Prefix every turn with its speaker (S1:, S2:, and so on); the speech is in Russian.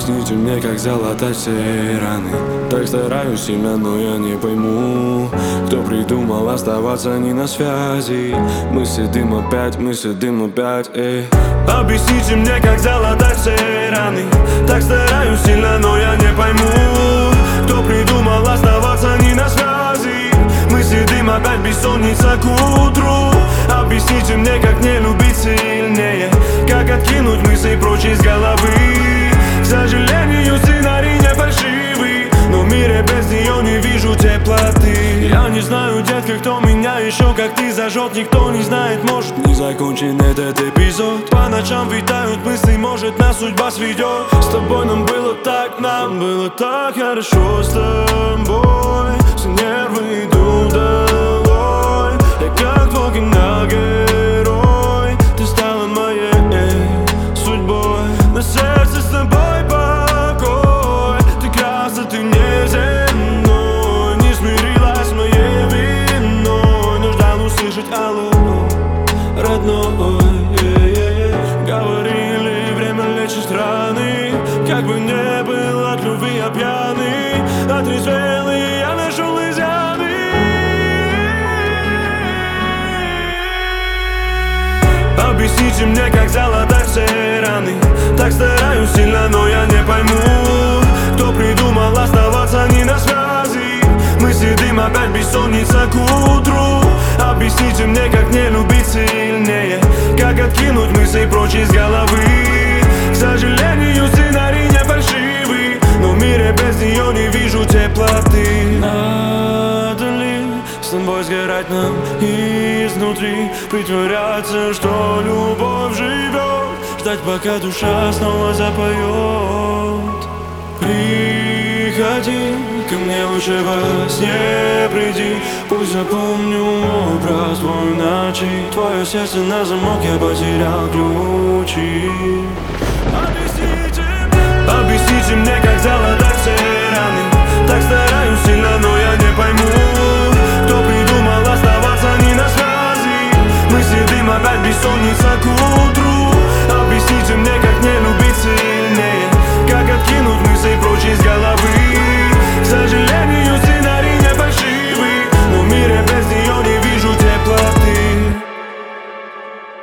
S1: Объясните мне, как залатать все раны. Так стараюсь сильно, но я не пойму, кто придумал оставаться не на связи. Мы сидим опять, эй. Объясните мне, как залатать все раны. Так стараюсь сильно, но я не пойму, кто придумал оставаться не на связи. Мы сидим опять, бессонница к утру. Объясните мне, как не любить сильнее, как откинуть мысли прочь из головы. К сожалению, сценарий не фальшивый, но в мире без нее не вижу теплоты. Я не знаю, детка, кто меня еще как ты зажжет. Никто не знает, может не закончен этот эпизод. По ночам витают мысли, может нас судьба сведет. С тобой нам было так хорошо с тобой. Все нервы идут долой. Я как твой киногерой. Ты стала моей судьбой. На сердце с тобой покой. Ты красна, ты неземной. Не смирилась с моей виной, но ждал услышать алло, родной. Говорили, время лечит раны. Как бы не был от любви я пьяный, отрезвелый я нашел изъяны. Объясните мне, как залатать все раны. Так стараюсь сильно, но я не пойму, кто придумал оставаться не на связи. Мы сидим опять, бессонница к утру. Объясните мне, как не любить сильнее, как откинуть мысли прочь из головы. К сожалению, сценарий не фальшивый, но в мире без нее не вижу теплоты. Надо ли с тобой сгорать нам изнутри, притворяться, что любовь живет, ждать, пока душа снова запоет? Приходи ко мне лучше во сне, приди, пусть запомню образ твой в ночи. Твое сердце на замок, я потерял ключи.